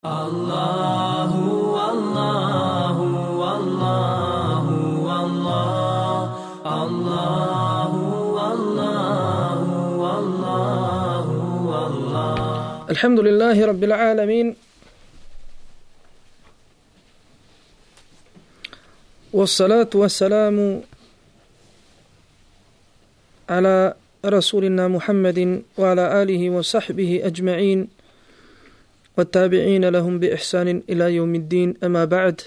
Allahu, Allahu, Allahu, Allah, Allahu, Allahu, Allahu, Allah. Alhamdulillahi Rabbil Alamin. Wassalatu wassalamu ala rasulina Muhammadin wa ala alihi wa sahbihi ajma'in. والتابعين لهم بإحسان إلى يوم الدين أما بعد.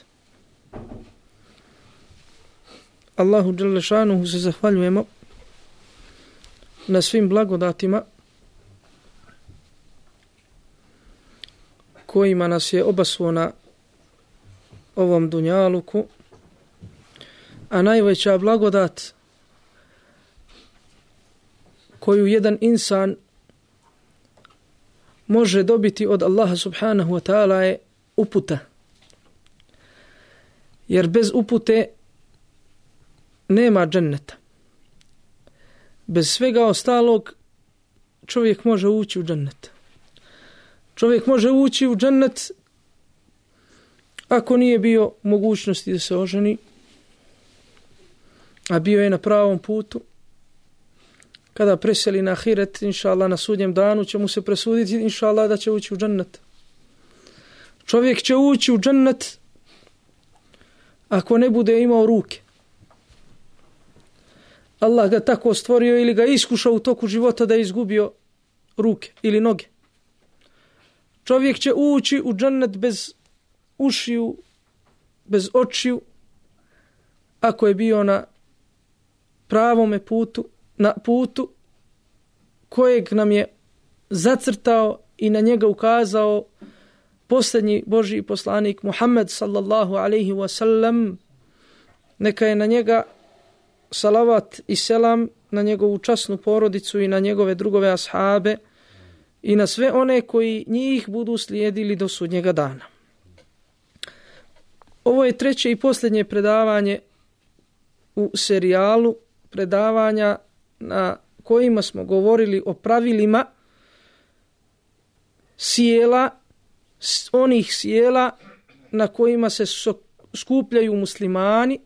Allahu dželle šanuhu se zahvaljujemo na svim blagodatima kojima nas je obasuo na ovom dunjaluku, a najveća blagodat koju jedan insan može dobiti od Allaha subhanahu wa ta'ala je uputa. Jer bez upute nema dženneta. Bez svega ostalog čovjek može ući u džennet. Čovjek može ući u džennet ako nije bio u mogućnosti da se oženi, a bio je na pravom putu. Kada preseli na ahiret, inša Allah, na sudnjem danu će mu se presuditi, inša Allah, da će ući u džennet. Čovjek će ući u džennet ako ne bude imao ruke. Allah ga tako stvorio ili ga iskušao u toku života da je izgubio ruke ili noge. Čovjek će ući u džennet bez ušiju, bez očiju, ako je bio na pravome putu, na putu kojeg nam je zacrtao i na njega ukazao posljednji Božji poslanik Muhammed sallallahu alaihi wa sallam. Neka je na njega salavat i selam, na njegovu časnu porodicu i na njegove drugove ashabe i na sve one koji njih budu slijedili do sudnjega dana. Ovo je treće i posljednje predavanje u serijalu predavanja na kojima smo govorili o pravilima sjela, onih sjela na kojima se skupljaju muslimani.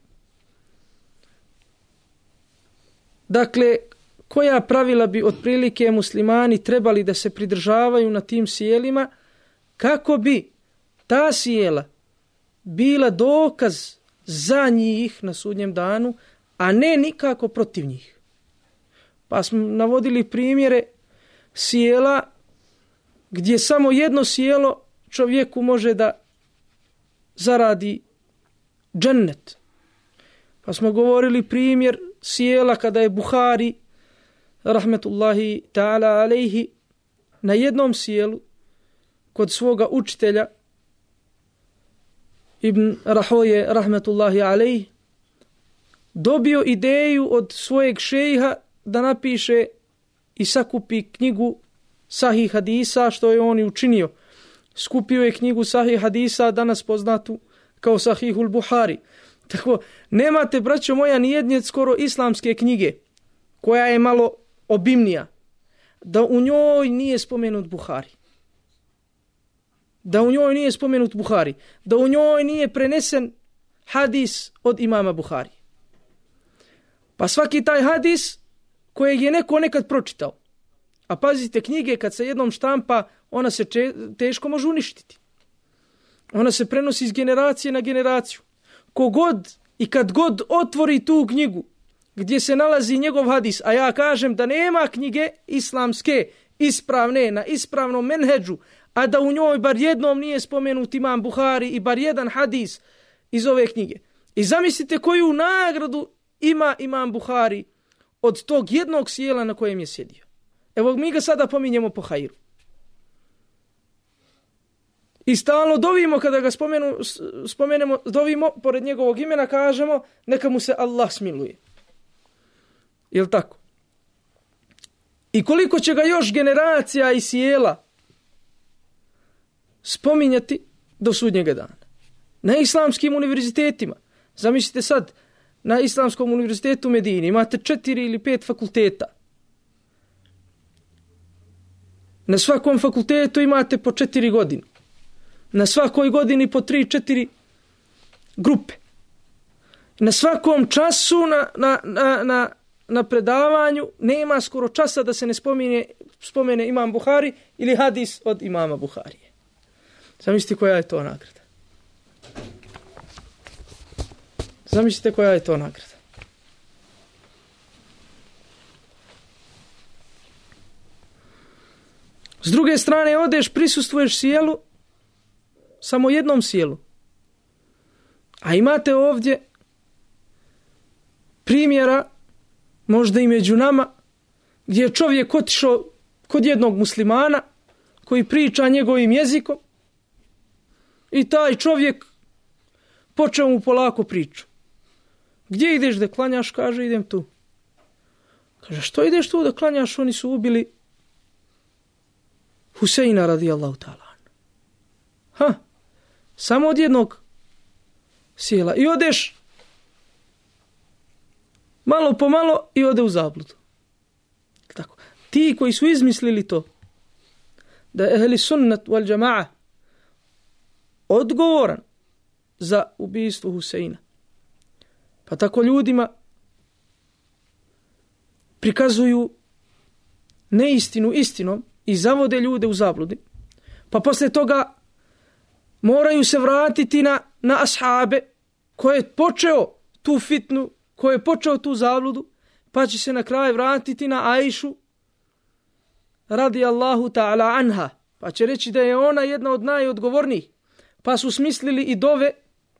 Dakle, koja pravila bi otprilike muslimani trebali da se pridržavaju na tim sjelima kako bi ta sjela bila dokaz za njih na sudnjem danu, a ne nikako protiv njih. Pa smo navodili primjere sjela gdje samo jedno sjelo čovjeku može da zaradi džennet. Pa smo govorili primjer sjela kada je Buhari rahmetullahi ta'ala alejhi na jednom sjelu kod svoga učitelja Ibn Rahoje rahmetullahi alejhi dobio ideju od svojeg šejha da napiše i sakupi knjigu Sahih hadisa, što je on i učinio. Skupio je knjigu Sahih hadisa, danas poznatu kao Sahihul Buhari. Tako, nemate, braćo moja, nijedne skoro islamske knjige koja je malo obimnija, da u njoj nije spomenut Buhari. Da u njoj nije spomenut Buhari. Da u njoj nije prenesen hadis od imama Buhari. Pa svaki taj hadis kojeg je neko nekad pročitao. A pazite, knjige kad se jednom štampa, ona se teško može uništiti. Ona se prenosi iz generacije na generaciju. Kogod i kad god otvori tu knjigu gdje se nalazi njegov hadis, a ja kažem da nema knjige islamske ispravne na ispravnom menhedžu, a da u njoj bar jednom nije spomenut imam Buhari i bar jedan hadis iz ove knjige. I zamislite koju nagradu ima imam Buhari od tog jednog sjela na kojem je sjedio. Evo mi ga sada pominjemo po hajru. I stalno dovimo kada ga spomenemo, dovimo pored njegovog imena, kažemo neka mu se Allah smiluje. Jel tako? I koliko će ga još generacija i sjela spominjati do sudnjega dana. Na islamskim univerzitetima. Zamislite sad, na Islamskom univerzitetu u Medini imate 4 ili 5 fakulteta. Na svakom fakultetu imate po 4 godine. na svakoj godini po 3-4 grupe. Na svakom času na predavanju nema skoro časa da se ne spomene imam Buhari ili hadis od imama Buharije. Zamislite koja je to nagrada. Zamislite koja je to nagrada. S druge strane, odeš, prisustvuješ sjelu, samo jednom sjelu. A imate ovdje primjera, možda i među nama, gdje je čovjek otišao kod jednog muslimana koji priča njegovim jezikom i taj čovjek počeo mu polako priču. Gdje ideš da klanjaš? Kaže, idem tu. Kaže, što ideš tu da klanjaš? Oni su ubili Huseina radijallahu ta'ala. Samo od jednog sjela. I odeš malo po malo i ode u zabludu. Tako. Ti koji su izmislili to, da je ehli sunnat wal džama'a odgovoran za ubijstvo Huseina, pa tako ljudima prikazuju neistinu istinom i zavode ljude u zabludi, pa poslije toga moraju se vratiti na ashabe koje je počeo tu fitnu, koje je počeo tu zabludu, pa će se na kraju vratiti na Ajšu radijallahu ta'ala anha, pa će reći da je ona jedna od najodgovornijih, pa su smislili i dove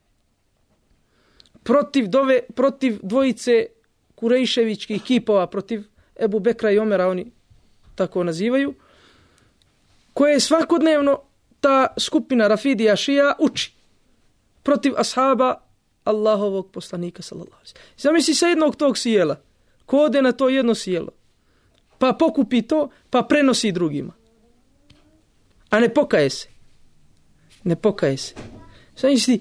protiv dvojice kurejševičkih kipova, protiv Ebu Bekra i Omera, oni tako nazivaju, koje je svakodnevno ta skupina Rafidija Šija uči protiv ashaba Allahovog poslanika sallallahu alejhi ve sellem. Zamisli sa jednog tog sjela, ko ode na to jedno sjelo, pa pokupi to, pa prenosi drugima, a ne pokaje se. Ne pokaje se. Zamisli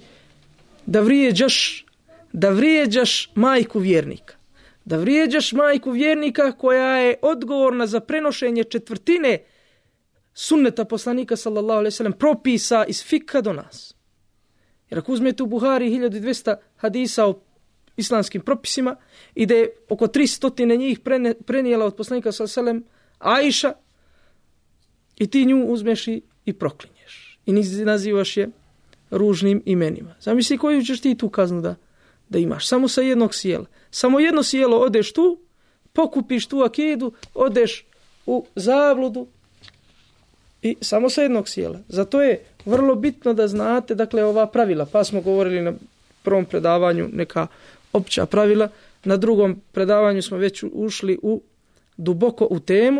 da vrijeđaš majku vjernika. Da vrijeđaš majku vjernika koja je odgovorna za prenošenje četvrtine sunneta poslanika sallallahu alejhi ve sellem, propisa iz fika do nas. Jer ako uzmete u Buhari 1200 hadisa o islamskim propisima i da je oko 300 njih prenijela od poslanika sallallahu alejhi ve sellem Ajša, i ti nju uzmeš i proklinješ i nazivaš je ružnim imenima. Zamisli koju ćeš ti tu kaznu da imaš. Samo sa jednog sjela. Samo jedno sjelo odeš tu, pokupiš tu akidu, odeš u zabludu i samo sa jednog sjela. Zato je vrlo bitno da znate, dakle, ova pravila. Pa smo govorili na prvom predavanju neka opća pravila, na drugom predavanju smo već ušli duboko u temu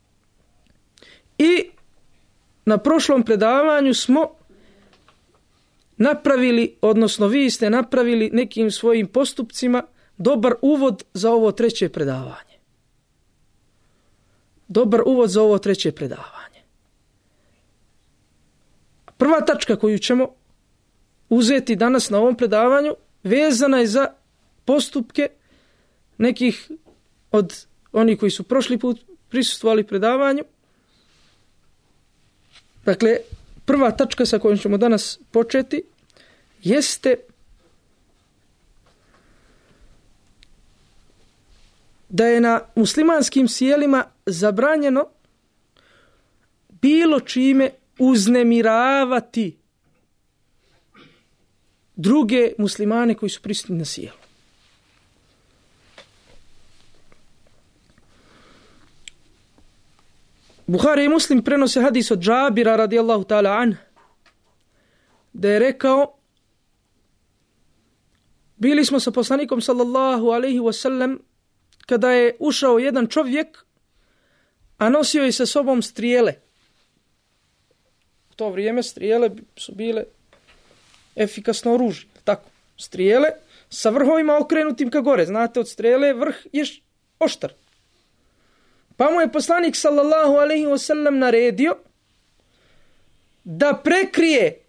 i na prošlom predavanju smo napravili, odnosno vi ste napravili nekim svojim postupcima dobar uvod za ovo treće predavanje. Dobar uvod za ovo treće predavanje. Prva tačka koju ćemo uzeti danas na ovom predavanju vezana je za postupke nekih od onih koji su prošli put prisustvovali predavanju. Dakle, prva tačka sa kojom ćemo danas početi jeste da je na muslimanskim sjelima zabranjeno bilo čime uznemiravati druge muslimane koji su prisutni na sjelu. Buhari i Muslim prenose hadis od Džabira radijallahu ta'ala an, da je rekao: bili smo sa poslanikom sallallahu alejhi ve sellem kada je ušao jedan čovjek, a nosio je sa sobom strijele. U to vrijeme strijele su bile efikasno oružje, tako? Strijele sa vrhovima okrenutim ka gore. Znate, od strijele vrh je oštar. Pa mu je poslanik sallallahu alejhi ve sellem naredio da prekrije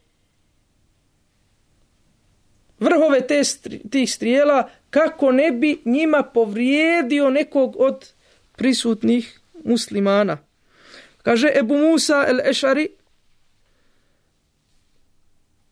vrhove tih strijela kako ne bi njima povrijedio nekog od prisutnih muslimana. Kaže Ebu Musa el-Ešari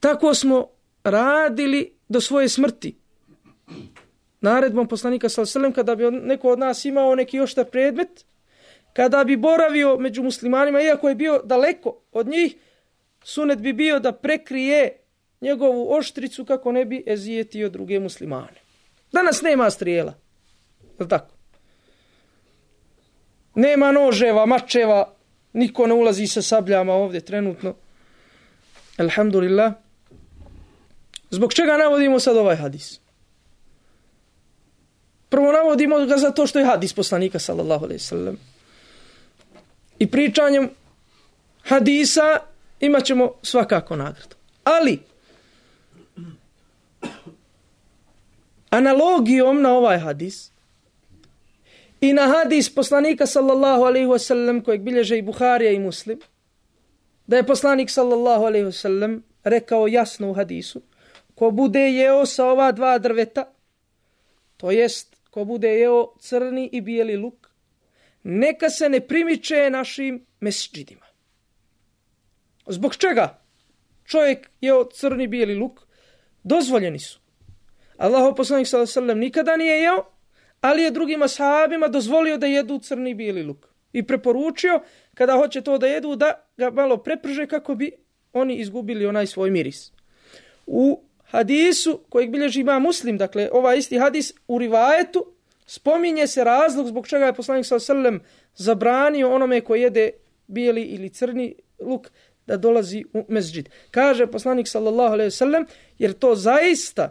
tako smo radili do svoje smrti. Naredbom poslanika sallallahu alejhi ve sellem, kada bi neko od nas imao neki oštar predmet, kada bi boravio među muslimanima, iako je bio daleko od njih, sunet bi bio da prekrije njegovu oštricu kako ne bi ezijetio druge muslimane. Danas nema strijela. Je tako? Nema noževa, mačeva, niko ne ulazi sa sabljama ovdje trenutno. Alhamdulillah. Zbog čega navodimo sad ovaj hadis? Prvo navodimo ga zato što je hadis poslanika sallallahu alejhi ve sellem. I pričanjem hadisa imat ćemo svakako nagradu. Ali analogijom na ovaj hadis i na hadis poslanika sallallahu alejhi ve sellem kojeg bilježe i Buharija i Muslim, da je poslanik sallallahu alejhi ve sellem rekao jasno u hadisu: ko bude jeo sa ova dva drveta, to jest ko bude jeo crni i bijeli luk, neka se ne primiče našim mesdžidima. Zbog čega čovjek jeo crni i bijeli luk? Dozvoljeni su. Allahov poslanik sallallahu alejhi ve sellem nikada nije jeo, ali je drugim ashabima dozvolio da jedu crni i bijeli luk. I preporučio kada hoće to da jedu da ga malo preprže kako bi oni izgubili onaj svoj miris. U hadisu kojeg bilježi Imam Muslim, dakle ovaj isti hadis u rivajetu, spominje se razlog zbog čega je poslanik sallallahu alejhi ve sellem zabranio onome ko jede bijeli ili crni luk da dolazi u mesdžid. Kaže poslanik sallallahu alejhi ve sellem, jer to zaista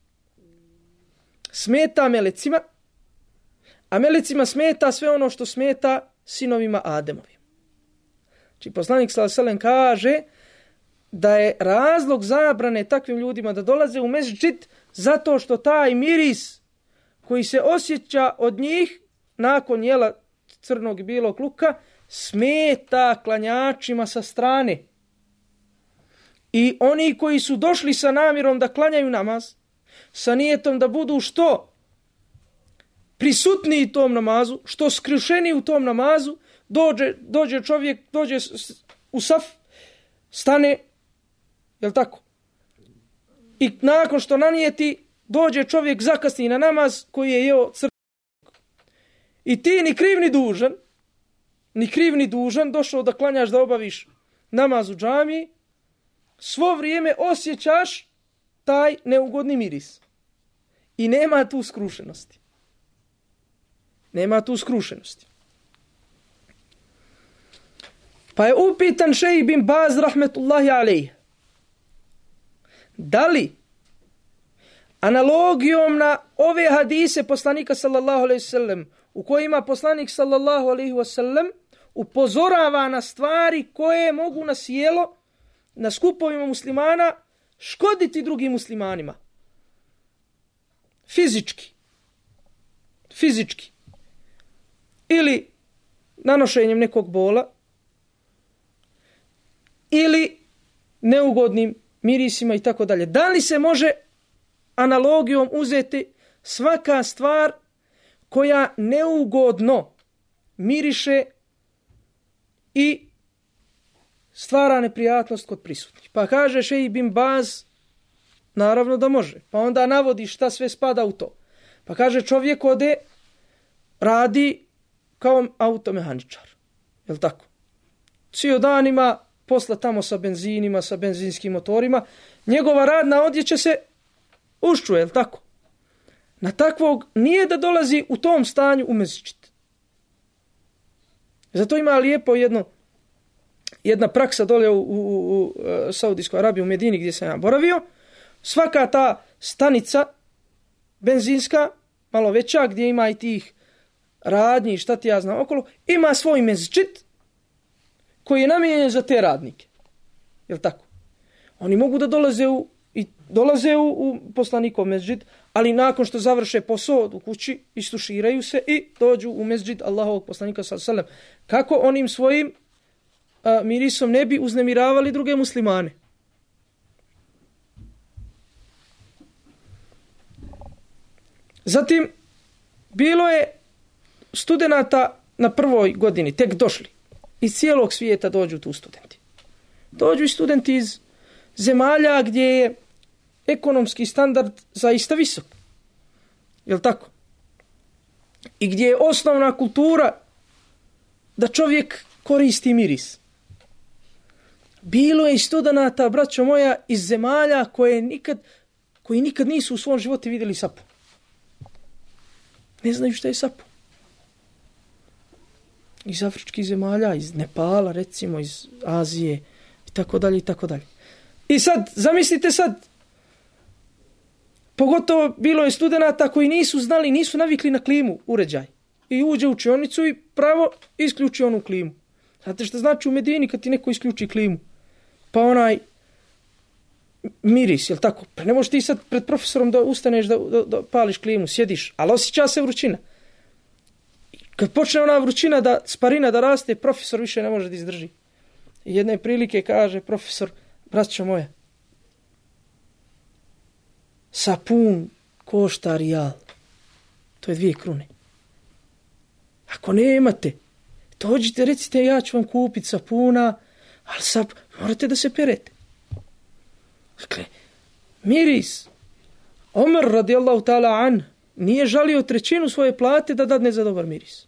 smeta melecima, a melecima smeta sve ono što smeta sinovima Ademovim. Znači poslanik sallallahu alejhi ve sellem kaže da je razlog zabrane takvim ljudima da dolaze u mesdžid zato što taj miris koji se osjeća od njih nakon jela crnog i bijelog luka smeta klanjačima sa strane. I oni koji su došli sa namjerom da klanjaju namaz, sa nijetom da budu što prisutniji tom namazu, što skrušeni u tom namazu, dođe čovjek, dođe u saf, stane, jel tako? I nakon što nanijeti, dođe čovjek zakasni na namaz koji je jeo crni. I ti ni kriv ni dužan, došao da klanjaš, da obaviš namaz u džamiji, svo vrijeme osjećaš taj neugodni miris. I nema tu skrušenosti. Nema tu skrušenosti. Pa je upitan šejh bin Baz rahmetullahi alejhi, da li analogijom na ove hadise poslanika sallallahu alejhi ve sellem u kojima poslanik sallallahu alejhi ve sellem upozorava na stvari koje mogu na sjelo, na skupovima muslimana škoditi drugim muslimanima. Fizički. Ili nanošenjem nekog bola, ili neugodnim mirisima i tako dalje. Da li se može analogijom uzeti svaka stvar koja neugodno miriše i stvara neprijatnost kod prisutnih? Pa kaže šejh bin Baz, naravno da može. Pa onda navodi šta sve spada u to. Pa kaže čovjek ode, radi kao automehaničar. Jel tako? Cijel dan ima posla tamo sa benzinima, sa benzinskim motorima. Njegova radna odjeća se uščuje, jel tako? Na takvog nije da dolazi u tom stanju u mesdžid. Zato ima lijepo jedna praksa dole u Saudijskoj Arabiji, u Medini gdje sam ja boravio. Svaka ta stanica benzinska, malo veća, gdje ima i tih radnji, šta ti ja znam okolo, ima svoj mesdžid koji je namijenjen za te radnike. Jel tako? Oni mogu da dolaze u poslanikov mesdžid, ali nakon što završe posao u kući, istuširaju se i dođu u mesdžid Allahovog poslanika sallallahu alejhi ve sellem. Kako onim svojim mirisom ne bi uznemiravali druge muslimane? Zatim, bilo je studenata na prvoj godini, tek došli. Iz cijelog svijeta dođu tu studenti. Dođu i studenti iz zemalja gdje je ekonomski standard zaista visok. Jel tako? I gdje je osnovna kultura da čovjek koristi miris. Bilo je i studenata, braćo moja, iz zemalja koji nikad nisu u svom životu vidjeli sapu. Ne znaju šta je sapu. Iz afričkih zemalja, iz Nepala, recimo, iz Azije, i tako dalje, i tako dalje. I sad, zamislite sad, pogotovo bilo je studenata koji nisu znali, nisu navikli na klimu, uređaj. I uđe u učionicu i pravo isključi onu klimu. Znate što znači u Medini kad ti neko isključi klimu? Pa onaj miris, jel tako? Pa ne možeš ti sad pred profesorom da ustaneš da pališ klimu, sjediš, ali osjeća se vrućina. Kad počne ona vrućina sparina da raste, profesor više ne može da izdrži. I jedne prilike kaže profesor, braćo moja, sapun košta rijal. To je 2 krune. Ako nemate, dođite, recite, ja ću vam kupiti sapuna, ali morate da se perete. Dakle, miris. Omer radijallahu ta'ala an nije žalio 1/3 svoje plate da dadne za dobar miris.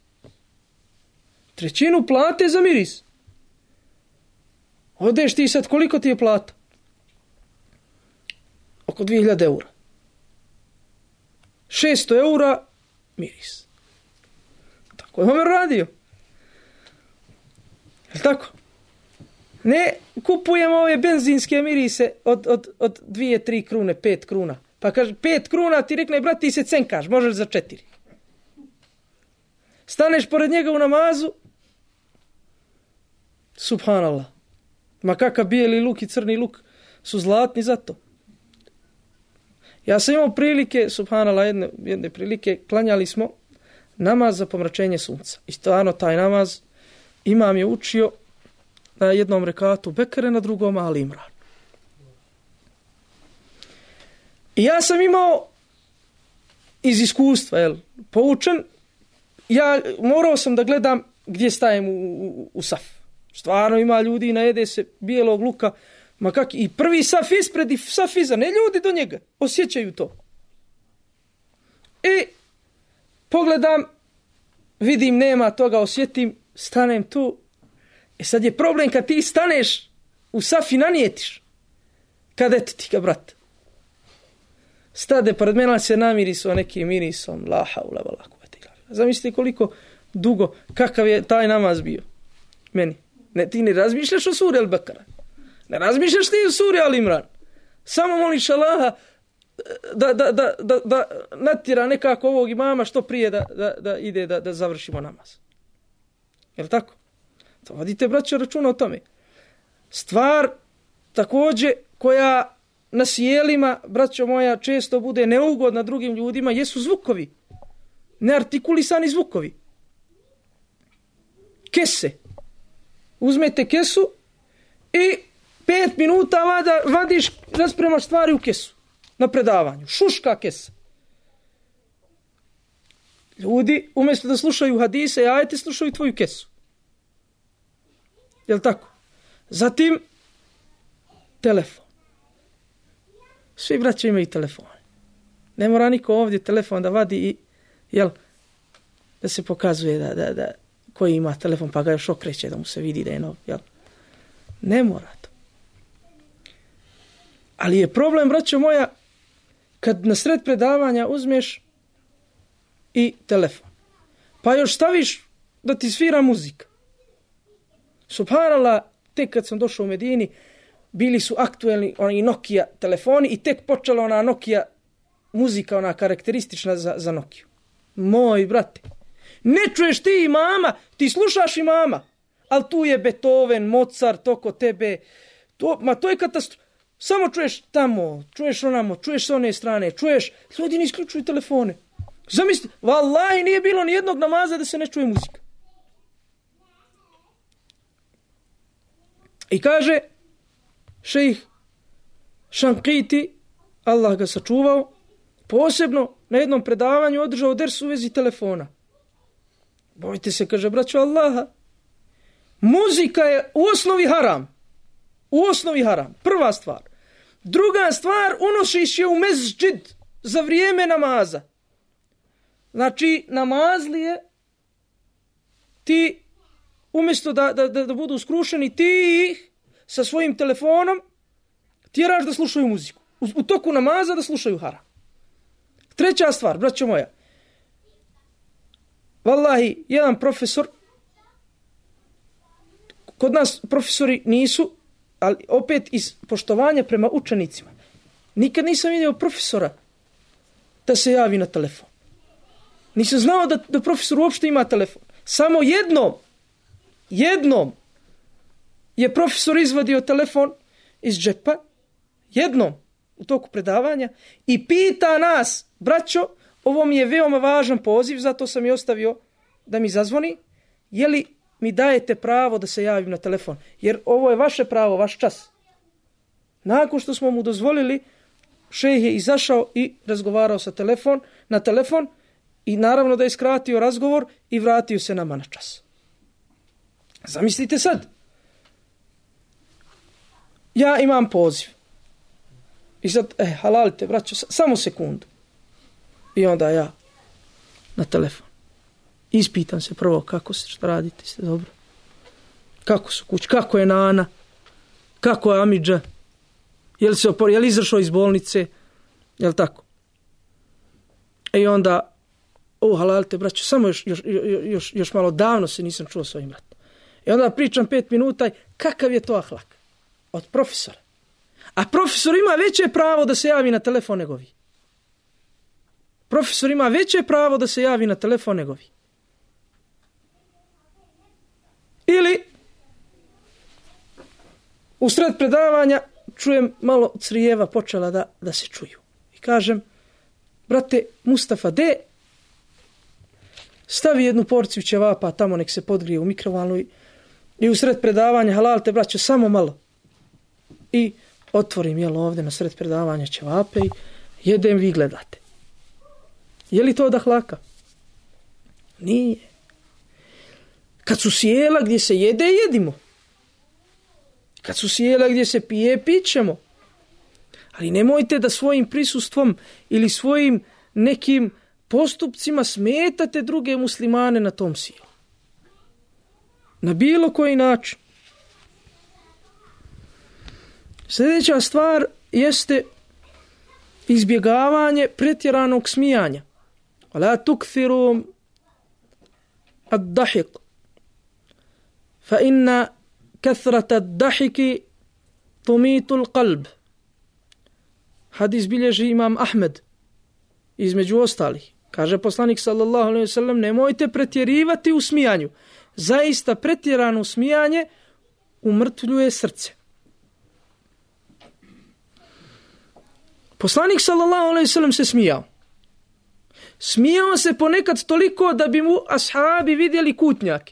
1/3 plate za miris. Odeš ti sad, koliko ti je plata? Oko 2000 eura. 600 eura miris. Tako je Omer radio. Je tako? Ne kupujemo ove benzinske mirise od 2-3 krune, 5 kruna. Pa kaže, 5 kruna ti rekne, brat, ti se cenkaš, možeš za 4. Staneš pored njega u namazu, subhanallah. Ma kakav bijeli luk i crni luk su zlatni za to. Ja sam imao prilike, subhanallah, jedne prilike, klanjali smo namaz za pomračenje sunca. I stvarno taj namaz imam je učio na jednom rekatu Bekare, na drugom Ali Imran. I ja sam imao iz iskustva, poučen, ja morao sam da gledam gdje stajem u saf. Stvarno ima ljudi, najede se bijelog luka, ma kak, i prvi saf ispred i saf iza, ne ljudi do njega, osjećaju to. I pogledam, vidim nema toga, osjetim, stanem tu. Sad je problem kad ti staneš u saf i nanijetiš. Kad eto ti ga, brat. Stade pored mene, se namiriso nekim mirisom, la haula wala kuvvete illa billah. Zamislite koliko dugo, kakav je taj namaz bio meni. Ne, ti ne razmišljaš o suri Al-Bekara. Ne razmišljaš ti o suri Al-Imran. Samo moliš Allaha da natjera nekako ovog imama što prije da ide da završimo namaz. Jel' tako? To vodite, braćo, računa o tome. Stvar također koja na sjelima, braćo moja, često bude neugodna drugim ljudima, jesu zvukovi. Neartikulisani zvukovi. Kese. Uzmete kesu i 5 minuta vadiš, raspremaš stvari u kesu. Na predavanju. Šuška kesa. Ljudi, umjesto da slušaju hadise i ajete, slušaju tvoju kesu. Jel' tako? Zatim, telefon. Svi braća imaju telefone. Ne mora niko ovdje telefon da vadi i, da se pokazuje da koji ima telefon pa ga još okreće da mu se vidi da je nov, Ne mora to. Ali je problem, braćo moja, kad na sred predavanja uzmeš i telefon. Pa još staviš da ti svira muzika. Subhanallah, tek kad sam došao u Medini, bili su aktuelni oni Nokia telefoni i tek počela ona Nokia muzika, ona karakteristična za Nokiju. Moj brate, ne čuješ ti imama, ti slušaš imama, ali tu je Beethoven, Mozart, oko tebe, to je katastrofa. Samo čuješ tamo, čuješ onamo, čuješ s one strane, čuješ, ljudi ne isključuju telefone. Zamisli, vallahi nije bilo ni jednog namaza da se ne čuje muzika. I kaže šejh Šankiti, Allah ga sačuvao, posebno na jednom predavanju održao ders u vezi telefona. Bojte se, kaže, braćo Allaha, muzika je u osnovi haram. U osnovi haram. Prva stvar. Druga stvar, unosiš je u mezđid za vrijeme namaza. Znači, namazlije ti, umjesto da budu skrušeni, ti ih sa svojim telefonom tjeraš da slušaju muziku. U toku namaza da slušaju haram. Treća stvar, braćo moja. Wallahi, jedan profesor, kod nas profesori nisu, ali opet iz poštovanja prema učenicima. Nikad nisam vidio profesora da se javi na telefon. Nisam znao da profesor uopšte ima telefon. Samo jednom je profesor izvadio telefon iz džepa, jednom u toku predavanja i pita nas, braćo, ovo mi je veoma važan poziv, zato sam i ostavio da mi zazvoni, je li mi dajete pravo da se javim na telefon? Jer ovo je vaše pravo, vaš čas. Nakon što smo mu dozvolili, šejh je izašao i razgovarao na telefon i naravno da je skratio razgovor i vratio se nama na čas. Zamislite sad. Ja imam poziv. I sad, halalite, braćo, samo sekundu. I onda ja na telefon. Ispitam se prvo kako ste, šta radite, ste dobro? Kako su kući, kako je Nana? Kako je Amidža? Je li izašao iz bolnice? Je li tako? I onda, halalite, braćo, samo još malo davno se nisam čuo s ovim bratom. I onda pričam 5 minuta, kakav je to ahlak? Od profesora. A profesor ima veće pravo da se javi na telefon nego vi. Profesor ima veće pravo da se javi na telefon nego vi. Ili u sred predavanja čujem malo crijeva počela da se čuju. I kažem, brate Mustafa, stavi jednu porciju ćevapa tamo, nek se podgrije u mikrovalnu i u sred predavanja, halalite, braćo, samo malo. I otvorim ovdje na sred predavanja ćevape i jedem, vi gledate. Je li to od ahlaka? Nije. Kad su sjela gdje se jede, jedimo. Kad su sjela gdje se pije, pićemo. Ali nemojte da svojim prisustvom ili svojim nekim postupcima smetate druge muslimane na tom sjelu. Na bilo koji način. Sljedeća stvar jeste izbjegavanje pretjeranog smijanja. La tukthiru ad-dahiq. Fa inna kathrata ad-dahiki tumitu al-qalb. Hadis bilježi imam Ahmed. Između ostalih. Kaže poslanik sallallahu alejhi ve sellem, nemojte pretjerivati u smijanju. Zaista pretjerano smijanje umrtvljuje srce. Poslanik sallallahu alejhi ve sellem se smijao. Smijao se ponekad toliko da bi mu ashabi vidjeli kutnjake.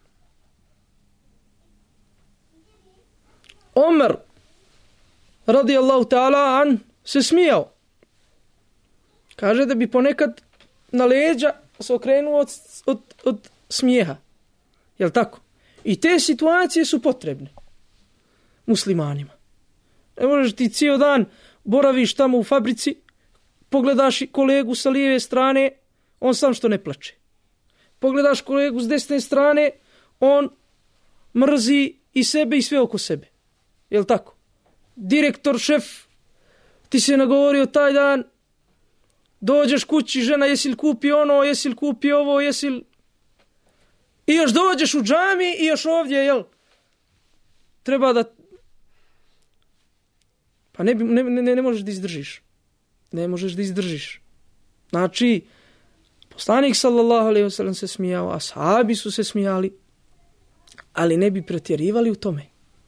Omer radijallahu ta'ala an se smijao. Kaže da bi ponekad na leđa se okrenuo od smijeha. Jel tako? I te situacije su potrebne muslimanima. Ne možeš ti cijel dan boraviš tamo u fabrici, pogledaš kolegu sa lijeve strane, on sam što ne plače. Pogledaš kolegu s desne strane, on mrzi i sebe i sve oko sebe. Jel tako? Direktor, šef, ti se nagovorio taj dan, dođeš kući, žena, jesi li kupi ono, jesi li kupi ovo, jesi li... I još dođeš u džami i još ovdje, jel? Treba da... Pa ne možeš da izdržiš. Ne možeš da izdržiš. Znači, poslanik sallallahu alejhi ve sellem se smijao, ashabi su se smijali, ali ne bi pretjerivali u tome.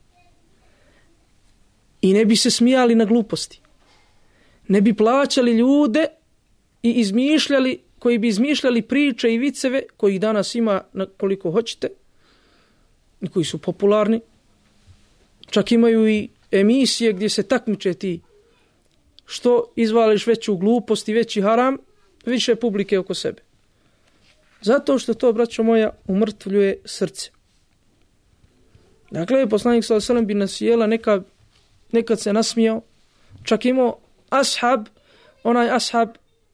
I ne bi se smijali na gluposti. Ne bi plaćali ljude i koji bi izmišljali priče i viceve, kojih danas ima koliko hoćete, i koji su popularni. Čak imaju i emisije gdje se takmiče ti što izvališ veću glupost i veći haram, više publike oko sebe. Zato što to, braćo moja, umrtvljuje srce. Dakle, poslanik sallallahu alejhi ve sellem bi nas jela nekad se nasmijao, čak imao ashab, onaj ashab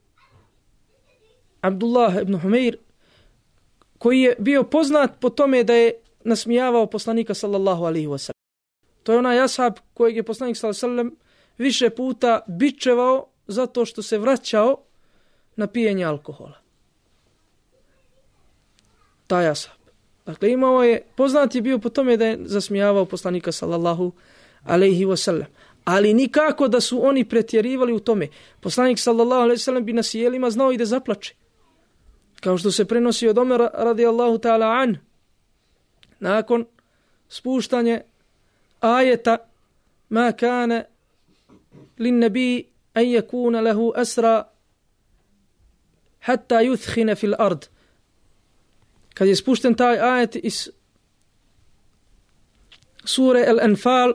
Abdullah ibn Humeir, koji je bio poznat po tome da je nasmijavao poslanika sallallahu alaihi wa sallam. To je onaj ashab kojeg je poslanik sallallahu alaihi wa sallam više puta bičevao zato što se vraćao na pijenje alkohola. Taj ashab. Dakle, imao je, poznat je bio po tome da je zasmijavao poslanika sallallahu alaihi wa sallam. Ali nikako da su oni pretjerivali u tome. Poslanik sallallahu alaihi wa sallam bi na sjelima znao i da zaplače. Kao što se prenosi od Omera radijallahu ta'ala an, nakon spuštanje ajeta ma kana lin nabi an yakuna lahu asra hatta yuthkhina fil ard. Kad je spušten taj ajet iz sure Al-Anfal,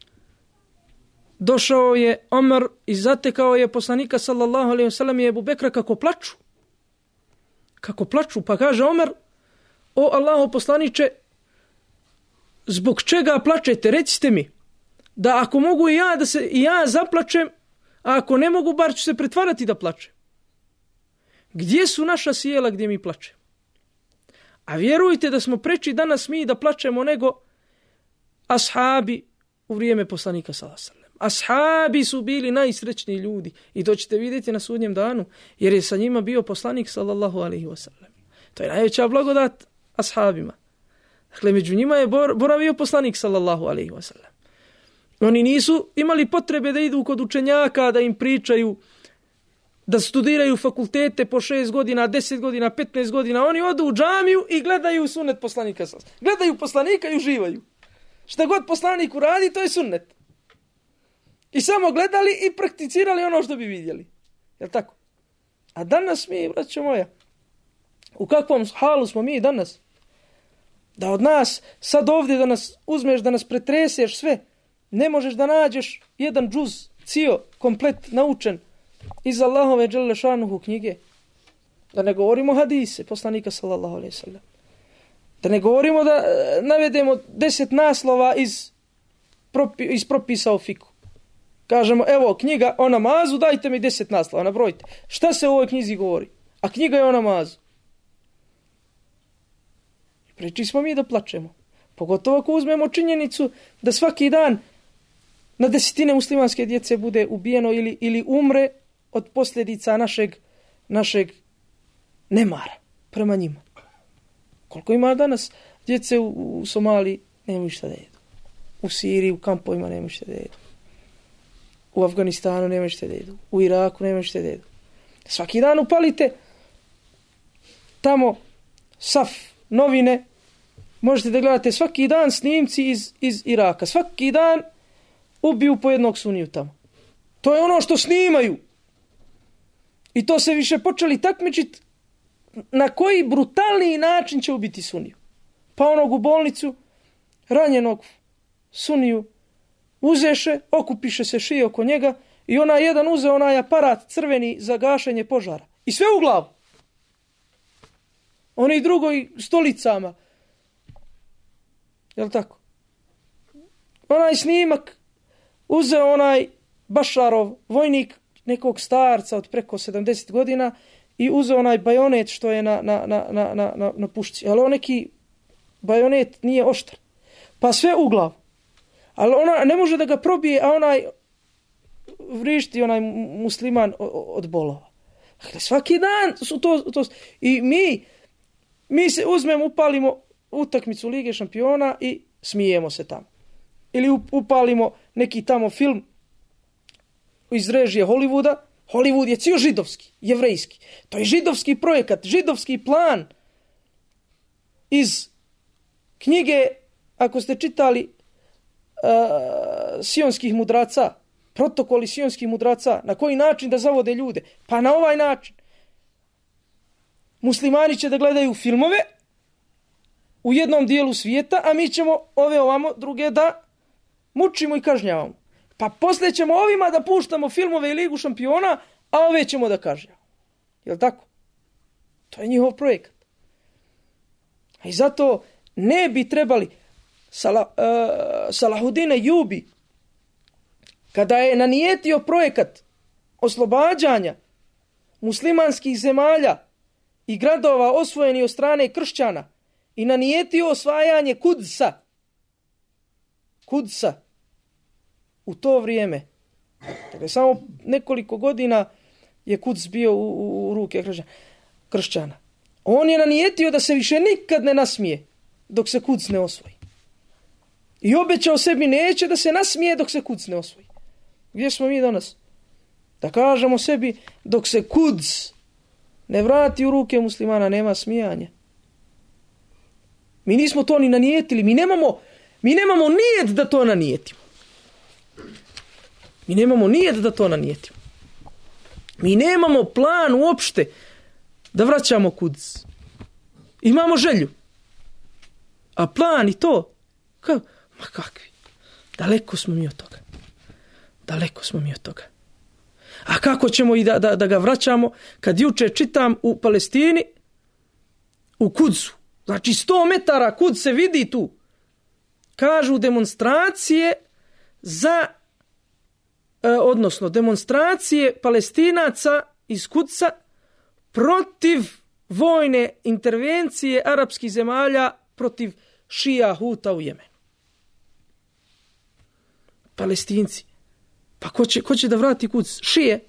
došao je Omer i zatekao je poslanika sallallahu alejhi ve sellem i Ebu Bekra kako plaču. Kako plaču, pa kaže Omer: "O Allahov poslanice, zbog čega plačete? Recite mi, da ako mogu i ja da se i ja zaplačem, a ako ne mogu, bar ću se pretvarati da plačem. Gdje su naša sjela gdje mi plačemo? A vjerujte da smo preči danas mi da plačemo nego ashabi u vrijeme poslanika sallallahu alejhi ve sellem. Ashabi su bili najsrećniji ljudi i to ćete vidjeti na sudnjem danu, jer je sa njima bio poslanik sallallahu alejhi ve sellem. To je najveća blagodat ashabima. Dakle, među njima je boravio poslanik sallallahu alejhi ve sellem. Oni nisu imali potrebe da idu kod učenjaka, da im pričaju, da studiraju fakultete po 6 godina, 10 godina, 15 godina. Oni odu u džamiju i gledaju sunnet poslanika. Gledaju poslanika i uživaju. Šta god poslanik uradi, to je sunnet. I samo gledali i prakticirali ono što bi vidjeli. Jel tako? A danas mi, braćo moja, u kakvom halu smo mi danas? Da od nas, sad ovdje da nas uzmeš, da nas pretreseš sve, ne možeš da nađeš jedan džuz, cio, komplet naučen iz Allahove dželle šanuhu knjige. Da ne govorimo hadise poslanika sallallahu alejhi ve sellem. Da ne govorimo da navedemo 10 naslova iz propisa o fiku. Kažemo, evo knjiga o namazu, dajte mi 10 naslova, nabrojite. Šta se u ovoj knjizi govori? A knjiga je o namazu. Priči smo mi da plačemo. Pogotovo ako uzmemo činjenicu da svaki dan na desetine muslimanske djece bude ubijeno ili umre od posljedica našeg nemara prema njima. Koliko ima danas djece u Somaliji, nemaju šta da jedu. U Siriji, u kampovima nemaju šta da jedu. U Afganistanu nemaju šta da jedu. U Iraku nemaju šta da jedu. Svaki dan upalite tamo Saf, novine, možete da gledate svaki dan snimci iz Iraka. Svaki dan ubiju po jednog suniju tamo. To je ono što snimaju. I to se više počeli takmičiti na koji brutalniji način će ubiti suniju. Pa onog u bolnicu, ranjenog suniju, uzeše, okupiše se šije oko njega i onaj jedan uze onaj aparat crveni za gašenje požara. I sve u glavu. Oni drugoj stolicama. Jel' tako? Onaj snimak uzeo onaj Bašarov vojnik, nekog starca od preko 70 godina i uzeo onaj bajonet što je na pušci. Ali on neki bajonet nije oštar. Pa sve u glavu. Ali ona ne može da ga probije, a onaj vrišti onaj musliman od bolova. Dakle, svaki dan su to. I mi se uzmemo, upalimo utakmicu Lige šampiona i smijemo se tamo. Ili upalimo neki tamo film iz režije Hollywooda. Hollywood je cijel židovski, jevrejski. To je židovski projekat, židovski plan iz knjige, ako ste čitali sionskih mudraca, protokoli sionskih mudraca, na koji način da zavode ljude? Pa na ovaj način. Muslimani će da gledaju filmove u jednom dijelu svijeta, a mi ćemo ove ovamo druge da mučimo i kažnjavamo. Pa poslije ćemo ovima da puštamo filmove i Ligu šampiona, a ove ćemo da kažnjavamo. Jel' tako? To je njihov projekat. I zato ne bi trebali Salahuddin Ejubi, kada je nanijetio projekat oslobađanja muslimanskih zemalja i gradova osvojeni od strane kršćana i nanijetio osvajanje Kudsa u to vrijeme. Dakle, samo nekoliko godina je Kuds bio u ruke kršćana. On je nanijetio da se više nikad ne nasmije dok se Kuds ne osvoji. I obećao sebi neće da se nasmije dok se Kuds ne osvoji. Gdje smo mi danas? Da kažemo sebi dok se Kuds ne vrati u ruke muslimana nema smijanja. Mi nismo to ni nanijetili. Mi nemamo nijet da to nanijetimo. Mi nemamo plan uopšte da vraćamo Kuds. Imamo želju. A plan i to, ma kakvi. Daleko smo mi od toga. A kako ćemo i da ga vraćamo kad juče čitam u Palestini, u Kudsu. Znači 100 metara Kuds se vidi tu. Kažu demonstracije demonstracije Palestinaca iz Kudsa protiv vojne intervencije arapskih zemalja protiv šija Huta u Jemenu. Palestinci. Pa ko će da vrati Kuds? Šije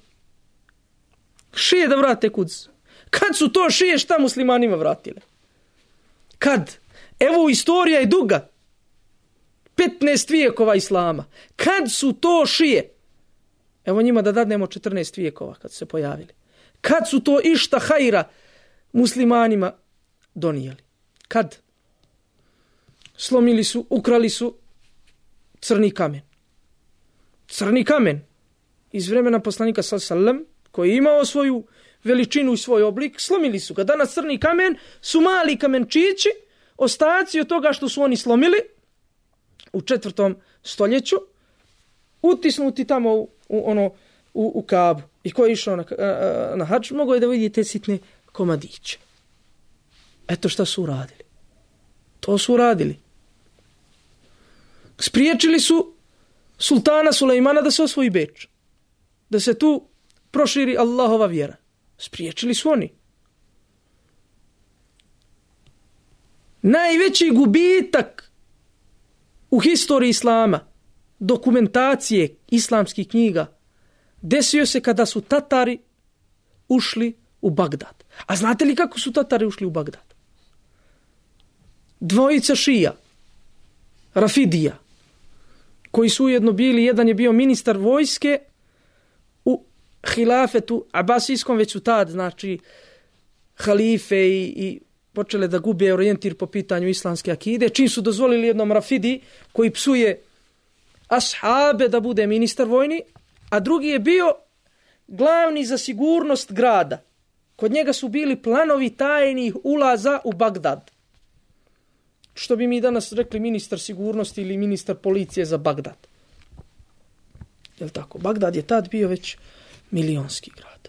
da vrate Kuds. Kad su to šije šta muslimanima vratile? Kad? Evo istorija je duga. 15 vijekova islama. Kad su to šije? Evo njima da dadnemo 14 vijekova kad su se pojavili. Kad su to išta hajra muslimanima donijeli? Kad? Slomili su, ukrali su crni kamen iz vremena poslanika sallallahu koji je imao svoju veličinu i svoj oblik, slomili su ga. Danas crni kamen su mali kamenčići, ostaci od toga što su oni slomili u 4. stoljeću, utisnuti tamo u Kabu. I ko je išao na hadž, mogao je da vidi te sitne komadiće. Eto šta su uradili. To su uradili. Spriječili su sultana Sulejmana da se osvoji Beč. Da se tu proširi Allahova vjera. Spriječili su oni. Najveći gubitak u historiji islama, dokumentacije islamskih knjiga, desio se kada su Tatari ušli u Bagdad. A znate li kako su Tatari ušli u Bagdad? Dvojica šija, Rafidija, koji su ujedno bili, jedan je bio ministar vojske u hilafetu Abasijskom, već su tad, znači, halife i počele da gube orijentir po pitanju islamske akide, čim su dozvolili jednom Rafidi koji psuje ashabe da bude ministar vojni, a drugi je bio glavni za sigurnost grada. Kod njega su bili planovi tajnih ulaza u Bagdad. Što bi mi danas rekli ministar sigurnosti ili ministar policije za Bagdad. Jel tako? Bagdad je tad bio već milionski grad.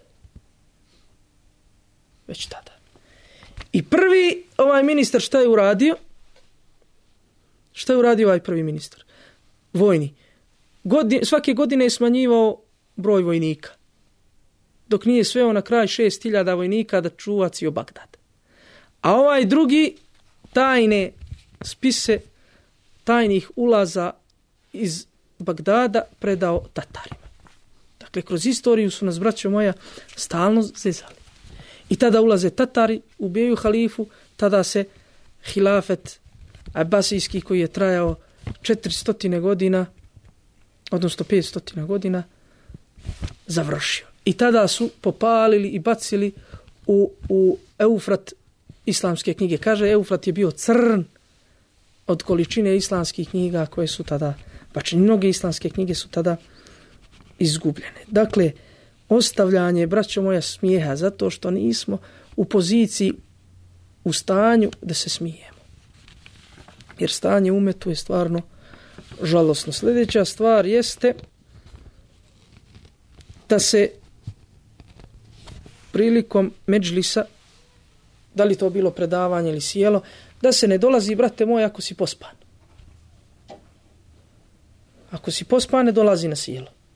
Već tada. I prvi ministar šta je uradio? Šta je uradio ovaj prvi ministar? Vojni. Svake godine je smanjivao broj vojnika. Dok nije sveo na kraj 6.000 vojnika da čuva cijel Bagdad. A ovaj drugi tajne spise tajnih ulaza iz Bagdada predao Tatarima. Dakle, kroz istoriju su nas, braćo moja, stalno zezali. I tada ulaze Tatari, ubijaju halifu, tada se hilafet Abasijski koji je trajao 400 godina, odnosno 500 godina, završio. I tada su popalili i bacili u Eufrat islamske knjige. Kaže, Eufrat je bio crn od količine islamskih knjiga koje su tada bačene. Mnoge islamske knjige su tada izgubljene. Dakle, ostavljanje, braćo moja, smijeha, zato što nismo u poziciji, u stanju da se smijemo. Jer stanje umetu je stvarno žalosno. Sljedeća stvar jeste da se prilikom medžlisa, da li to bilo predavanje ili sjelo, da se ne dolazi, brate moj, ako si pospan. Ako si pospan, ne dolazi na sjelo.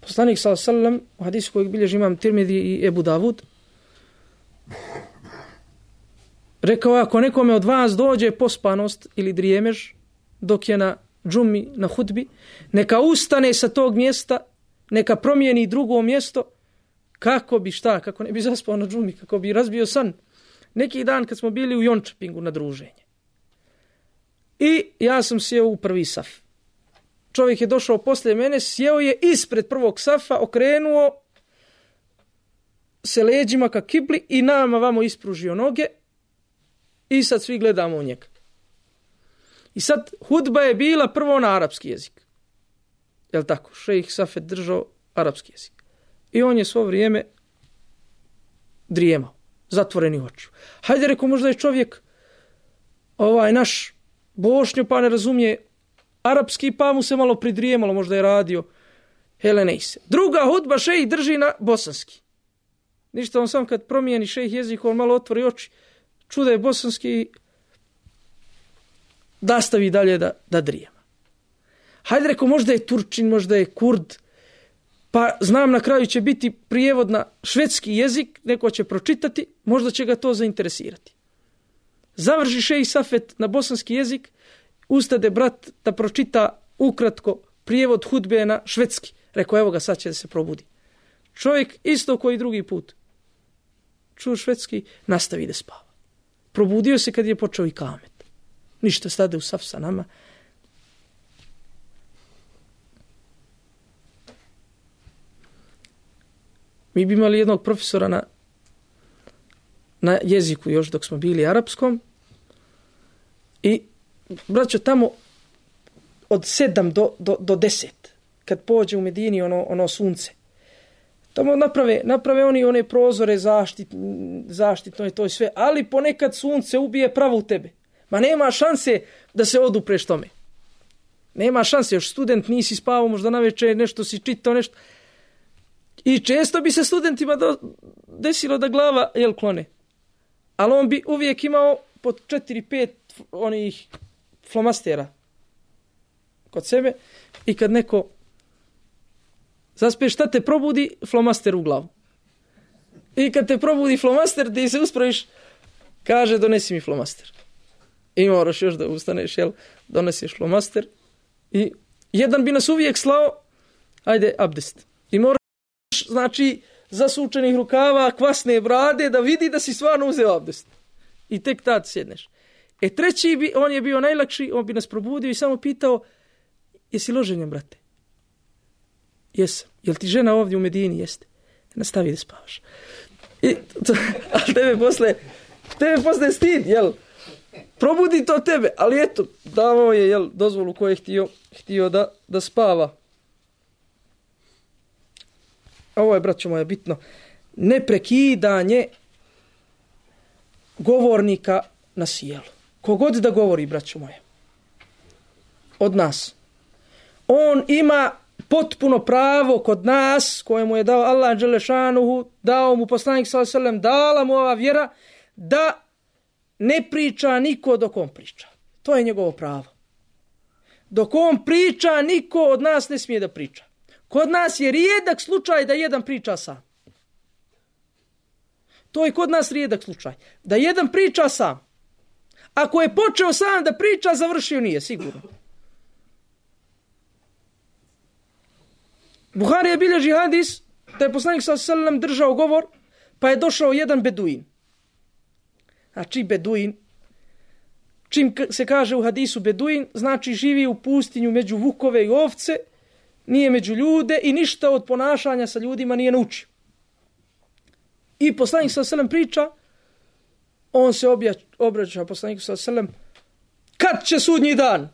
Poslanik sallallahu alejhi ve sellem u hadisu kojeg bilježi imam Tirmidhi i Ebu Davud rekao, ako nekome od vas dođe pospanost ili drijemež dok je na džumi, na hudbi, neka ustane sa tog mjesta, neka promijeni drugo mjesto, kako ne bi zaspao na džumi, kako bi razbio san. Neki dan kad smo bili u Jončepingu na druženje i ja sam sjeo u prvi saf. Čovjek je došao poslije mene, sjeo je ispred prvog safa, okrenuo se leđima ka kibli i nama vamo ispružio noge i sad svi gledamo u njega. I sad hudba je bila prvo na arapski jezik. Jel tako? Šejh Safet držao arapski jezik. I on je svo vrijeme drijemao, zatvoreni oči. Hajde, rekao, možda je čovjek naš Bošnjo pa ne razumije arapski, pa mu se malo pridrijemalo, možda je radio Helenejse. Druga hudba šejh drži na bosanski. Ništa, on sam kad promijeni šejh jezik, on malo otvori oči, čuda je bosanski, nastavi dalje da drijema. Hajde, rekao, možda je Turčin, možda je Kurd, pa znam na kraju će biti prijevod na švedski jezik, neko će pročitati, možda će ga to zainteresirati. Završi šejh Safet na bosanski jezik, ustade brat da pročita ukratko prijevod hudbe na švedski. Rekao, evo ga, sad će da se probudi. Čovjek isto koji drugi put čuo švedski, nastavi da spava. Probudio se kad je počeo i kamet. Ništa, stade u saf sa nama. Mi bi imali jednog profesora na jeziku još dok smo bili arapskom i braćo tamo od 7 do 10 kad pođe u Medini ono sunce, tamo naprave oni one prozore zaštitno je to i sve, ali ponekad sunce ubije pravo u tebe. Ma nema šanse da se odupreš tome. Nema šanse, još student nisi spavao, možda navečer nešto si čitao, nešto. I često bi se studentima desilo da glava klone. Ali on bi uvijek imao po 4-5 onih flomastera kod sebe i kad neko zaspeš, šta te probudi? Flomaster u glavu. I kad te probudi flomaster, ti se uspraviš, kaže, donesi mi flomaster. I moraš još da ustaneš, donesiš flomaster. I jedan bi nas uvijek slao, ajde, abdest. I moraš, znači, zasučenih rukava, kvasne brade, da vidi da si stvarno uzeo abdest. I tek tad sjedneš. Treći on je bio najlakši, on bi nas probudio i samo pitao, jesi loženjem, brate? Jesam. Jel ti žena ovdje u Medini? Jeste. Nastavi da spavaš. Ali tebe posle stid, jel? Probudi to tebe, ali eto, davao je, dozvolu koju je htio da spava. Ovo je, braćo moje, bitno. Neprekidanje govornika na sjelu. Kogod da govori, braćo moje, od nas, on ima potpuno pravo kod nas, kojemu je dao Allah dželešanuhu, dao mu poslanik sallallahu alejhi ve sellem, dala mu ova vjera, da ne priča niko dok on priča. To je njegovo pravo. Dok on priča, niko od nas ne smije da priča. Kod nas je rijedak slučaj da jedan priča sam. To je kod nas rijedak slučaj. Da jedan priča sam. Ako je počeo sam da priča, završio nije, sigurno. Buharija bilježi hadis da je poslanik sallallahu alejhi ve sellem držao govor, pa je došao jedan beduin. Znači beduin, čim se kaže u hadisu beduin, znači živi u pustinju među vukove i ovce, nije među ljude i ništa od ponašanja sa ljudima nije naučio. I poslanik sallallahu alejhi ve sellem priča, on se obraća poslaniku sallallahu alejhi ve sellem, kad će sudnji dan?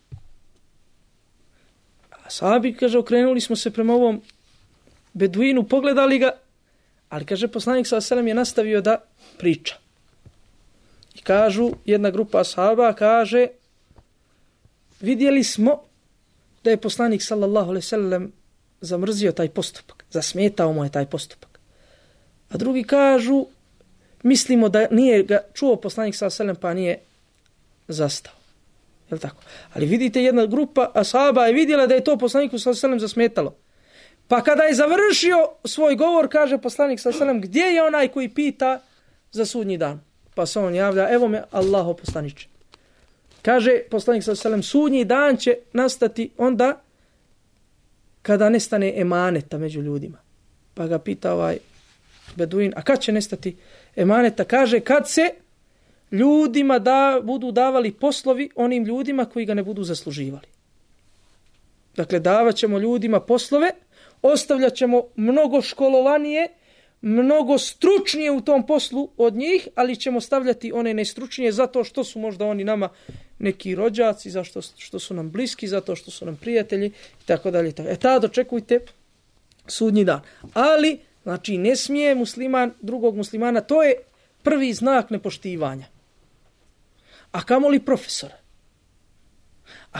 A sahabi, kaže, okrenuli smo se prema ovom beduinu, pogledali ga, ali, kaže, poslanik sallallahu alejhi ve sellem je nastavio da priča. I kažu, jedna grupa ashaba kaže, vidjeli smo da je poslanik sallallahu alejhi ve sellem zamrzio taj postupak, zasmetao mu je taj postupak. A drugi kažu, mislimo da nije ga čuo poslanik sallallahu alejhi ve sellem pa nije zastao. Jel tako? Ali vidite, jedna grupa ashaba je vidjela da je to poslaniku sallallahu alejhi ve sellem zasmetalo. Pa kada je završio svoj govor, kaže poslanik sallallahu alejhi ve sellem, gdje je onaj koji pita za sudnji dan? Pa se on javlja, evo me Allaho poslaniče. Kaže poslanik sallallahu alejhi ve sellem, sudnji dan će nastati onda kada nestane emaneta među ljudima. Pa ga pita ovaj Beduin, a kad će nestati emaneta? Kaže, kad se ljudima budu davali poslovi onim ljudima koji ga ne budu zasluživali. Dakle, davat ćemo ljudima poslove, ostavljat ćemo mnogo školovanije, mnogo stručnije u tom poslu od njih, ali ćemo stavljati one nestručnije zato što su možda oni nama neki rođaci, zato što su nam bliski, zato što su nam prijatelji i tako dalje. Tada očekujte sudnji dan. Ali, znači, ne smije musliman drugog muslimana, to je prvi znak nepoštivanja. A kamoli profesora? A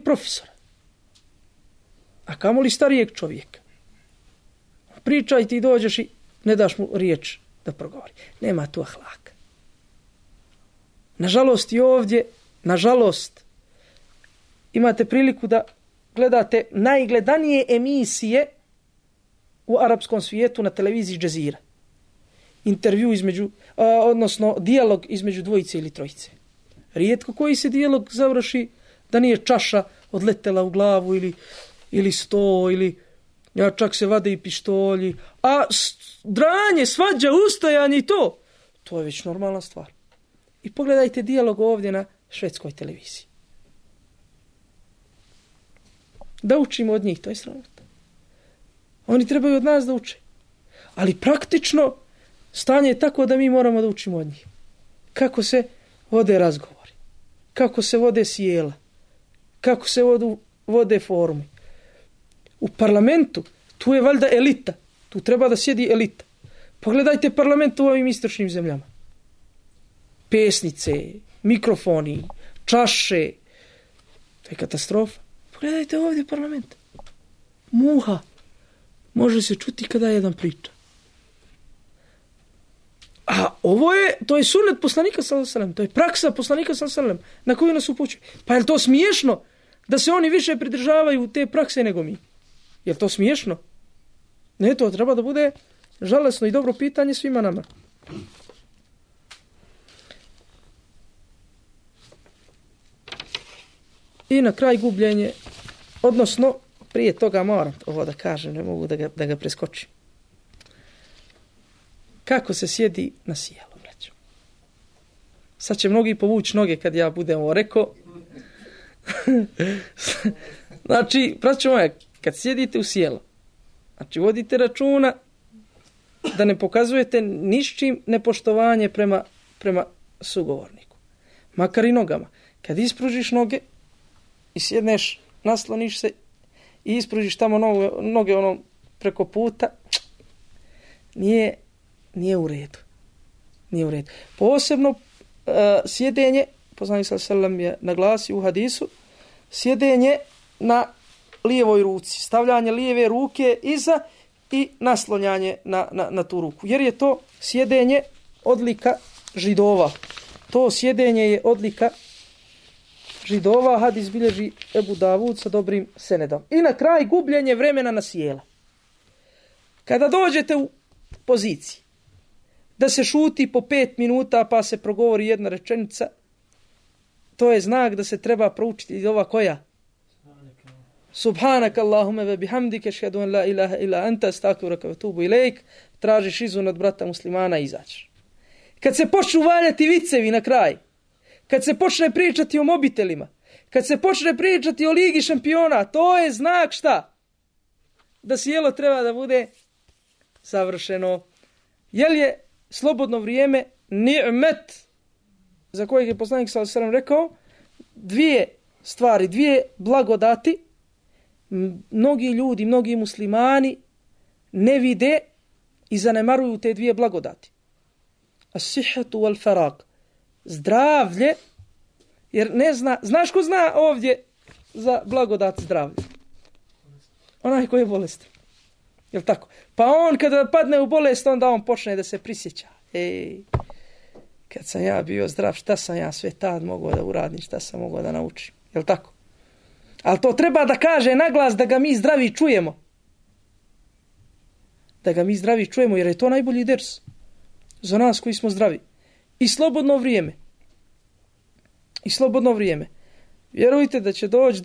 kamoli starijeg čovjeka? Pričaj ti dođeš i ne daš mu riječ da progovori. Nema tu ahlaka. Nažalost i ovdje, imate priliku da gledate najgledanije emisije u arapskom svijetu na televiziji Džezira. Intervju odnosno dijalog između dvojice ili trojice. Rijetko koji se dijalog završi da nije čaša odletela u glavu ili sto ili čak se vade i pištolji. A dranje, svađa, ustajanje i to je već normalna stvar. I pogledajte dijalog ovdje na švedskoj televiziji. Da učimo od njih, to je sramota. Oni trebaju od nas da uče. Ali praktično stanje je tako da mi moramo da učimo od njih. Kako se vode razgovori, kako se vode sjela, kako se vode forumi. U parlamentu, tu je valjda elita, tu treba da sjedi elita. Pogledajte parlament u ovim istočnim zemljama. Pesnice, mikrofoni, čaše, to je katastrofa. Pogledajte ovdje parlament. Muha. Može se čuti kada jedan priča. A to je sunnet poslanika sallallahu alejhi ve sellem, to je praksa poslanika sallallahu alejhi ve sellem na koju nas upućuje. Pa je to smiješno da se oni više pridržavaju te prakse nego mi? Je to smiješno? Ne, to treba da bude žalosno i dobro pitanje svima nama. I na kraj gubljenje, odnosno prije toga moram ovo da kažem, ne mogu da ga preskočim. Kako se sjedi na sjelu, braćo? Sad će mnogi povući noge kad ja budem ovo rekao. Znači, braćo moja, kad sjedite u sjelo, znači vodite računa da ne pokazujete ničim nepoštovanje prema sugovorniku. Makar i nogama. Kad ispružiš noge i sjedneš, nasloniš se i ispružiš tamo noge preko puta, nije u redu. Nije u redu. Posebno sjedenje, poslanik sallallahu alejhi ve sellem je naglasio u hadisu, sjedenje na lijevoj ruci, stavljanje lijeve ruke iza i naslonjanje na tu ruku. Jer je to sjedenje odlika Židova. To sjedenje je odlika Židova, hadis bilježi Ebu Davud sa dobrim senedom. I na kraj gubljenje vremena na sjela. Kada dođete u poziciji da se šuti po 5 minuta pa se progovori jedna rečenica, to je znak da se treba proučiti i ova koja? Subhanak Allahume ve bihamdike, šhedu en la ilaha illa anta, astaghfiruka ve tubu ilejk, tražiš izun od brata muslimana i izađeš. Kad se počnu valjati vicevi na kraj, kad se počne pričati o mobitelima, kad se počne pričati o Ligi šampiona, to je znak šta? Da sjelo treba da bude savršeno. Jel je slobodno vrijeme ni'met za kojeg je poslanik sallallahu alejhi ve sellem rekao, dvije stvari, dvije blagodati, mnogi ljudi, mnogi muslimani ne vide i zanemaruju te dvije blagodati. As-sihhatu wal farag. Zdravlje, jer ne znaš ko zna ovdje za blagodat zdravlja? Onaj koji je bolestan. Jel tako? Pa on kada padne u bolest, onda on počne da se prisjeća. Kad sam ja bio zdrav, šta sam ja sve tad mogao da uradim, šta sam mogao da naučim. Jel tako? Ali to treba da kaže naglas da ga mi zdravi čujemo. da ga mi zdravi čujemo, jer je to najbolji ders za nas koji smo zdravi. I slobodno vrijeme. I slobodno vrijeme. Vjerujte da će doći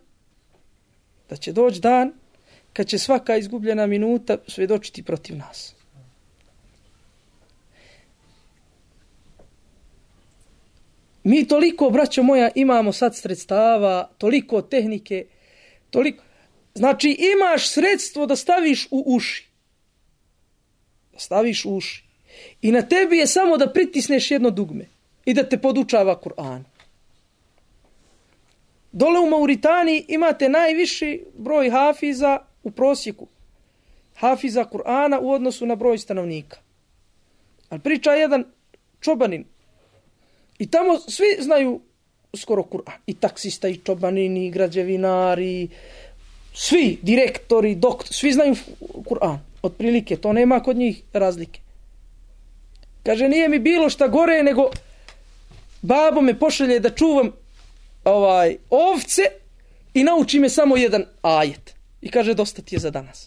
dan kad će svaka izgubljena minuta svjedočiti protiv nas. Mi toliko, braćo moja, imamo sad sredstava, toliko tehnike, toliko. Znači imaš sredstvo da staviš u uši. Da staviš u uši. I na tebi je samo da pritisneš jedno dugme i da te podučava Kur'an. Dole u Mauritaniji imate najviši broj hafiza u prosjeku. Hafiza Kur'ana u odnosu na broj stanovnika. Ali priča jedan čobanin. I tamo svi znaju skoro Kur'an. I taksista, i čobanini, i građevinari, svi, direktori, doktori, svi znaju Kur'an. Otprilike, to nema kod njih razlike. Kaže, nije mi bilo šta gore nego babo me pošalje da čuvam ovce i nauči me samo jedan ajet. I kaže, dosta ti je za danas.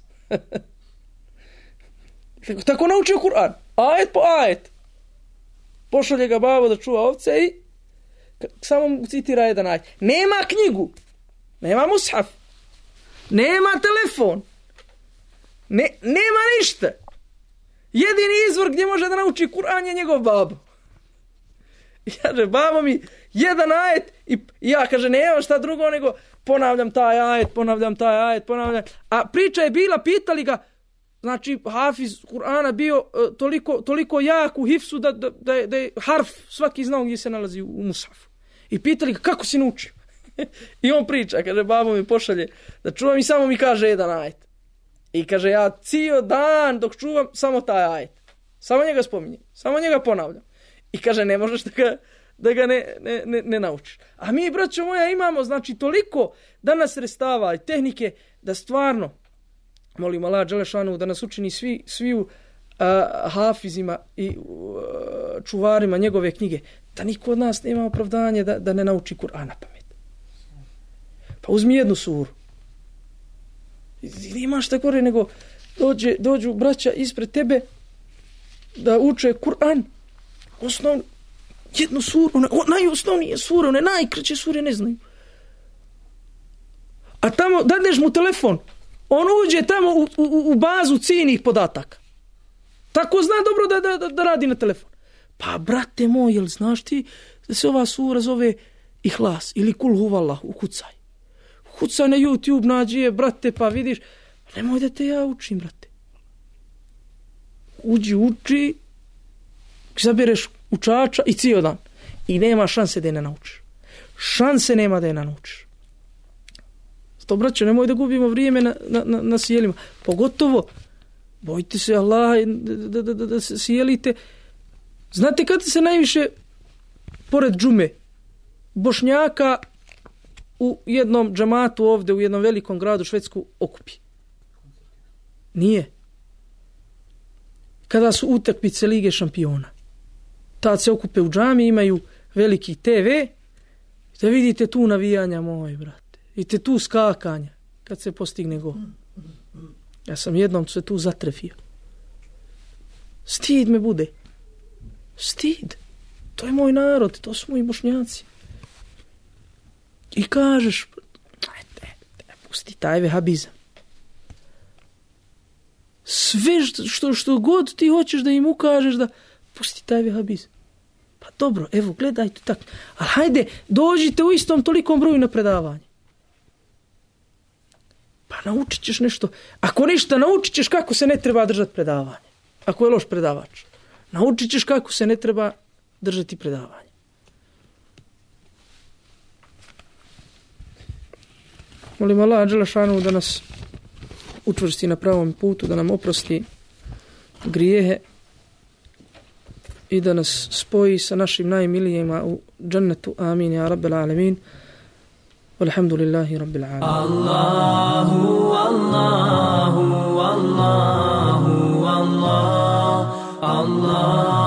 Tako naučio Kur'an. Ajet po ajet. Pošalje ga babo da čuva ovce i samo mu citira jedan ajet. Nema knjigu. Nema mushaf. Nema telefon. Nema ništa. Jedini izvor gdje može da nauči Kur'an je njegov babo. I kaže, babo mi jedan ajet i ja, kaže, nema šta drugo nego ponavljam taj ajet. A priča je bila, pitali ga, znači hafiz Kur'ana bio toliko jak u hifsu da je harf svaki znao gdje se nalazi u mushafu. I pitali ga, kako si naučio? I on priča, kaže, babo mi pošalje da čuvam i samo mi kaže jedan ajet. I kaže, ja cijel dan dok čuvam samo taj ajet. Samo njega spominjem, samo njega ponavljam. I kaže, ne možeš da ga ne naučiš. A mi, braćo moja, imamo, znači, toliko danas sredstava i tehnike da stvarno, molim Allah dželešanu da nas učini sviju hafizima i čuvarima njegove knjige, da niko od nas nema opravdanje da ne nauči Kur'an na pamet. Pa uzmi jednu suru. Nemaš šta gore nego dođu braća ispred tebe da uče Kur'an, osnovnu, jednu suru, najosnovnije sure, one najkraće sure ne znaju. A tamo dadneš mu telefon, on uđe tamo u bazu ciljnih podataka. Tako zna dobro da radi na telefon. Pa, brate moj, jel znaš ti da se ova sura zove Ihlas ili Kul huvallah, ukucaj. Ukucaj na YouTube, nađi je, brate, pa vidiš. Nemoj da te ja učim, brate. Uči, zabireš učača i cijel dan. I nema šanse da je ne naučiš. Šanse nema da je ne naučiš. To, braće, nemoj da gubimo vrijeme na sjelima. Pogotovo, bojite se Allaha da se sjelite. Znate kad se najviše, pored džume, Bošnjaka u jednom džamatu ovdje, u jednom velikom gradu Švedsku, okupi? Nije. Kada su utakmice Lige šampiona. Tad se okupe u džami, imaju veliki TV, da vidite tu navijanja, moj brate. Vidite tu skakanja, kad se postigne gol. Ja sam jednom se tu zatrefio. Stid me bude. Stid. To je moj narod, to su moji Bošnjaci. I kažeš, pusti taj vehabizam. Sve što god ti hoćeš da im ukažeš, da pusti taj vehabizam. Pa dobro, evo, gledajte tako. Ali hajde, dođite u istom tolikom broju na predavanje. Pa naučit ćeš nešto. Ako ništa, naučit ćeš kako se ne treba držati predavanje. Ako je loš predavač. Naučit ćeš kako se ne treba držati predavanje. Molim Allah dželešanu da nas učvrsti na pravom putu, da nam oprosti grijehe i da nas spoji sa našim najmilijima u džennetu. Amin ja rabbel alemin. Walhamdulillahi rabbil alamin. Allahu, Allahu, Allahu, Allah, Allah.